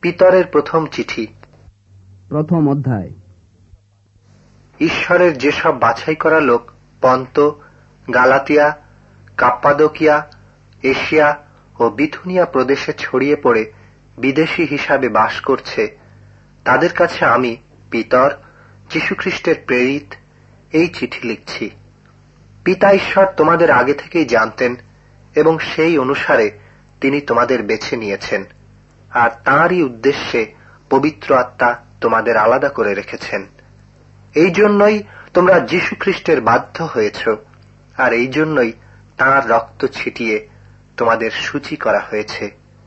পিতরের প্রথম চিঠি, প্রথম অধ্যায়। ঈশ্বরের যেসব বাছাই করা লোক পন্ত, গালাতিয়া, কাপ্পাদোকিয়া, এশিয়া ও বিথুনিয়া প্রদেশে ছড়িয়ে পড়ে বিদেশী হিসাবে বাস করছে, তাদের কাছে আমি পিতর, যীশুখ্রিস্টের প্রেরিত, এই চিঠি লিখছি। পিতা ঈশ্বর তোমাদের আগে থেকেই জানতেন এবং সেই অনুসারে তিনি তোমাদের বেছে নিয়েছেন, আর তাঁরই উদ্দেশ্যে পবিত্র আত্মা তোমাদের আলাদা করে রেখেছেন। এই জন্যই তোমরা যীশুখ্রিস্টের বাধ্য হয়েছ, আর এই জন্যই তাঁর রক্ত ছিটিয়ে তোমাদের সূচি করা হয়েছে।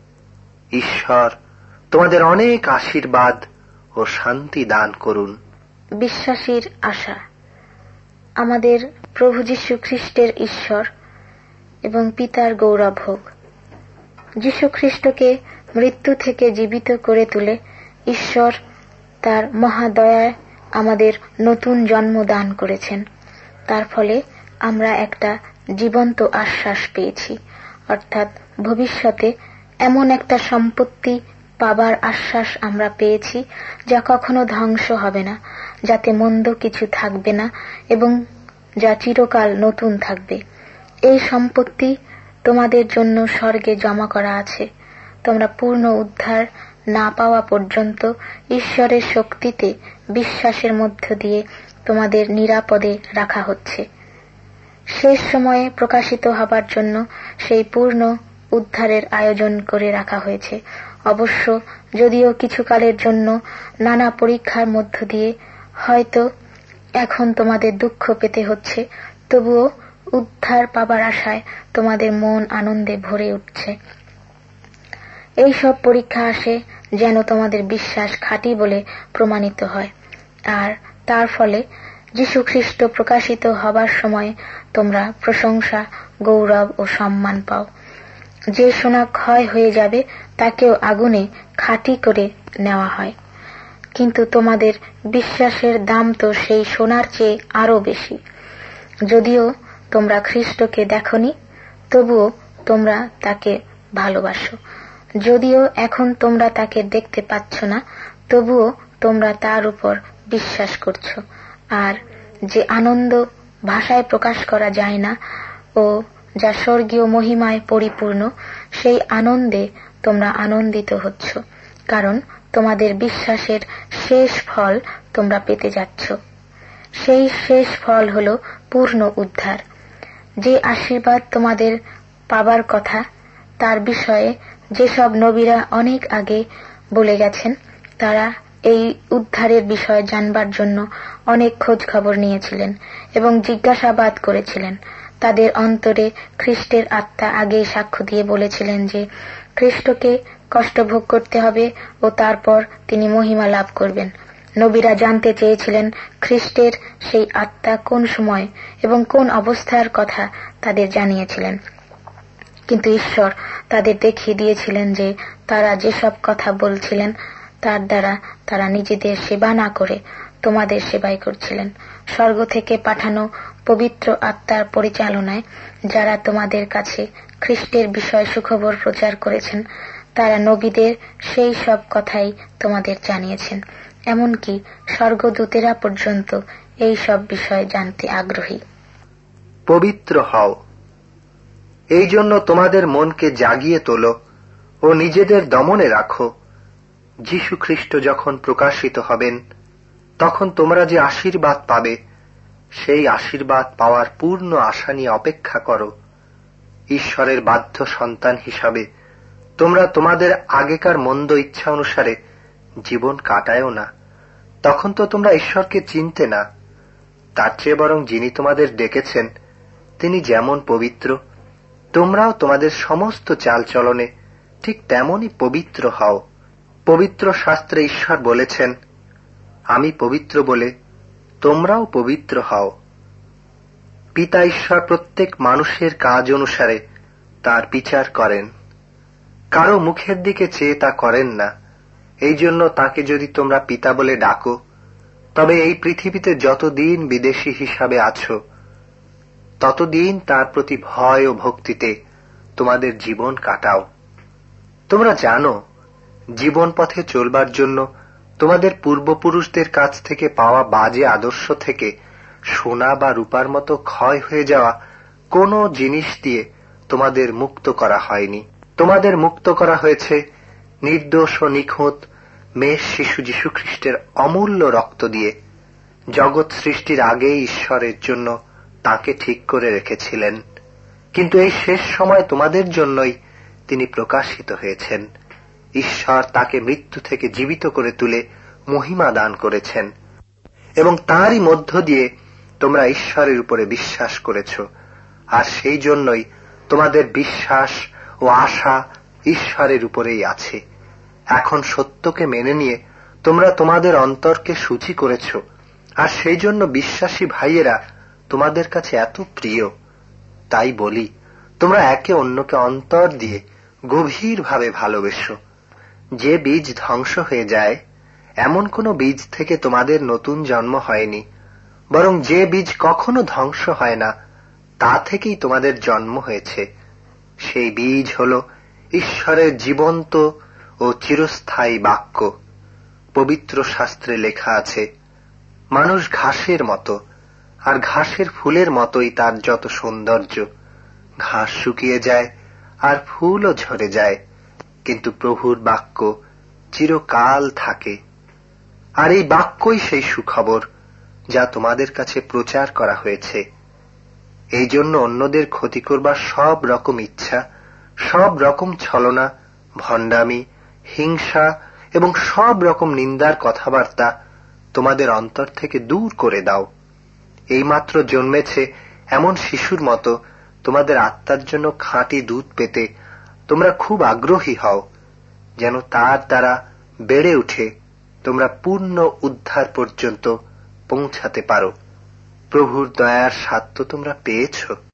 ঈশ্বর তোমাদের অনেক আশীর্বাদ ও শান্তি দান করুন। বিশ্বাসীর আশা। আমাদের প্রভু যীশু খ্রিস্টের ঈশ্বর এবং পিতার গৌরব হোক। যীশু খ্রিস্টকে মৃত্যু থেকে জীবিত করে তুলে ঈশ্বর তার মহাদয়ায় আমাদের নতুন জন্ম দান করেছেন। তার ফলে আমরা একটা জীবন্ত আশ্বাস পেয়েছি, অর্থাৎ ভবিষ্যতে এমন একটা সম্পত্তি পাবার আশ্বাস আমরা পেয়েছি যা কখনো ধ্বংস হবে না, যাতে মন্দ কিছু থাকবে না এবং যা চিরকাল নতুন থাকবে। এই সম্পত্তি তোমাদের জন্য স্বর্গে জমা করা আছে। তোমরা পূর্ণ উদ্ধার না পাওয়া পর্যন্ত ঈশ্বরের শক্তিতে বিশ্বাসের মধ্য দিয়ে তোমাদের নিরাপদে রাখা হচ্ছে। শেষ সময়ে প্রকাশিত হবার জন্য সেই পূর্ণ উদ্ধারের আয়োজন করে রাখা হয়েছে। অবশ্য যদিও কিছুকালের জন্য নানা পরীক্ষার মধ্য দিয়ে হয়তো এখন তোমাদের দুঃখ পেতে হচ্ছে, তবুও উদ্ধার পাবার আশায় তোমাদের মন আনন্দে ভরে উঠছে। এই সব পরীক্ষা আসে যেন তোমাদের বিশ্বাস খাঁটি বলে প্রমাণিত হয়, আর তার ফলে যীশু খ্রিস্ট প্রকাশিত হবার সময় তোমরা প্রশংসা, গৌরব ও সম্মান পাও। যে সোনা ক্ষয় হয়ে যাবে তাকেও আগুনে খাঁটি করে নেওয়া হয়, কিন্তু তোমাদের বিশ্বাসের দাম তো সেই সোনার চেয়ে আরো বেশি। যদিও তোমরা খ্রিস্টকে দেখনি, তবুও তোমরা তাকে ভালোবাসো। যদিও এখন তোমরা তাকে দেখতে পাচ্ছ না, তবুও তোমরা তার উপর বিশ্বাস করছো। আর যে আনন্দ ভাষায় প্রকাশ করা যায় না ও যা স্বর্গীয় মহিমায় পরিপূর্ণ, সেই আনন্দে তোমরা আনন্দিত হচ্ছ, কারণ তোমাদের বিশ্বাসের শেষ ফল তোমরা পেতে যাচ্ছ। সেই শেষ ফল হল পূর্ণ উদ্ধার। যে আশীর্বাদ তোমাদের পাবার কথা, তার বিষয়ে যেসব নবীরা অনেক আগে বলে গেছেন, তারা এই উদ্ধারের বিষয় জানবার জন্য অনেক খোঁজ খবর নিয়েছিলেন এবং জিজ্ঞাসাবাদ করেছিলেন। তাদের অন্তরে খ্রিস্টের আত্মা আগেই সাক্ষ্য দিয়ে বলেছিলেন যে খ্রিস্টকে কষ্ট ভোগ করতে হবে ও তারপর তিনি মহিমা লাভ করবেন। নবীরা জানতে চেয়েছিলেন খ্রিস্টের সেই আত্মা কোন সময় এবং কোন অবস্থার কথা তাদের জানিয়েছিলেন, কিন্তু ঈশ্বর তাদের দেখিয়ে দিয়েছিলেন যে তারা যেসব কথা বলছিলেন তার দ্বারা তারা নিজেদের সেবা না করে তোমাদের সেবাই করছিলেন। স্বর্গ থেকে পাঠানো পবিত্র আত্মার পরিচালনায় যারা তোমাদের কাছে খ্রিস্টের বিষয় সুখবর প্রচার করেছেন, তারা নবীদের সেই সব কথাই তোমাদের জানিয়েছেন। এমনকি স্বর্গদূতেরা পর্যন্ত এই সব বিষয় জানতে আগ্রহী। পবিত্র হও। এই জন্য তোমাদের মনকে জাগিয়ে তোলো ও নিজেদের দমনে রাখো। যীশু খ্রিস্ট যখন প্রকাশিত হবেন, তখন তোমরা যে আশীর্বাদ পাবে, সেই আশীর্বাদ পাওয়ার পূর্ণ আশা নিয়ে অপেক্ষা করো। ঈশ্বরের বাধ্য সন্তান হিসাবে তোমরা তোমাদের আগেকার মন্দ ইচ্ছা অনুসারে জীবন কাটায়ও না। তখন তো তোমরা ঈশ্বরকে চিনতে না। তার চেয়ে বরং যিনি তোমাদের ডেকেছেন তিনি যেমন পবিত্র, তোমরাও তোমাদের সমস্ত চালচলনে ঠিক তেমনই পবিত্র হও। পবিত্র শাস্ত্রে ঈশ্বর বলেছেন, আমি পবিত্র বলে তোমরাও পবিত্র হও। পিতা ঈশ্বর প্রত্যেক মানুষের কাজ অনুসারে তার বিচার করেন। কারো মুখের দিকে চেয়ে তা করেন না। এই জন্য তাকে যদি তোমরা পিতা বলে ডাকো, তবে এই পৃথিবীতে যতদিন বিদেশী হিসাবে আছো, ততদিন তার প্রতি ভয় ও ভক্তিতে তোমাদের জীবন কাটাও। তোমরা জানো জীবন পথে চলবার জন্য তোমাদের পূর্বপুরুষদের কাছ থেকে পাওয়া বাজে আদর্শ থেকে সোনা বা রূপার মতো ক্ষয় হয়ে যাওয়া কোনো জিনিস দিয়ে তোমাদের মুক্ত করা হয়নি। তোমাদের মুক্ত করা হয়েছে নির্দোষ ও নিখুঁত মেষ শিশু যীশুখ্রিস্টের অমূল্য রক্ত দিয়ে। জগৎ সৃষ্টির আগেই ঈশ্বরের জন্য তাকে ঠিক করে রেখেছিলেন, কিন্তু এই শেষ সময় তোমাদের জন্যই তিনি প্রকাশিত হয়েছেন। ঈশ্বর তাকে মৃত্যু থেকে জীবিত করে তুলে মহিমা দান করেছেন এবং তারই মধ্য দিয়ে তোমরা ঈশ্বরের উপরে বিশ্বাস করেছ। আর সেই জন্যই তোমাদের বিশ্বাস ও আশা ঈশ্বরের উপরেই আছে। এখন সত্যকে মেনে নিয়ে তোমরা তোমাদের অন্তরকে শুচি করেছ, আর সেই জন্য বিশ্বাসী ভাইয়েরা তোমাদের কাছে এত প্রিয়। তাই বলি, তোমরা একে অন্যকে অন্তর দিয়ে গভীরভাবে ভালোবেসো। যে বীজ ধ্বংস হয়ে যায়, এমন কোন বীজ থেকে তোমাদের নতুন জন্ম হয়নি, বরং যে বীজ কখনো ধ্বংস হয় না, তা থেকেই তোমাদের জন্ম হয়েছে। সেই বীজ হল ঈশ্বরের জীবন্ত ও চিরস্থায়ী বাক্য। পবিত্র শাস্ত্রে লেখা আছে, মানুষ ঘাসের মতো, আর ঘাসের ফুলের মতোই তার যত সৌন্দর্য। ঘাস শুকিয়ে যায় আর ফুলও ঝরে যায়, কিন্তু প্রভুর বাক্য চিরকাল থাকে। আর এই বাক্যই সেই সুখবর যা তোমাদের কাছে প্রচার করা হয়েছে। এই জন্য অন্যদের ক্ষতি করবার সব রকম ইচ্ছা, সব রকম ছলনা, ভণ্ডামি, হিংসা এবং সব রকম নিন্দার কথাবার্তা তোমাদের অন্তর থেকে দূর করে দাও। এইমাত্র জন্মেছে এমন শিশুর মতো তোমাদের আত্মার জন্য খাঁটি দুধ পেতে তোমরা খুব আগ্রহী হও, যেন তার দ্বারা বেড়ে উঠে তোমরা পূর্ণ উদ্ধার পর্যন্ত পৌঁছাতে পারো। প্রভুর দয়ার স্বাদ তোমরা পেয়েছ।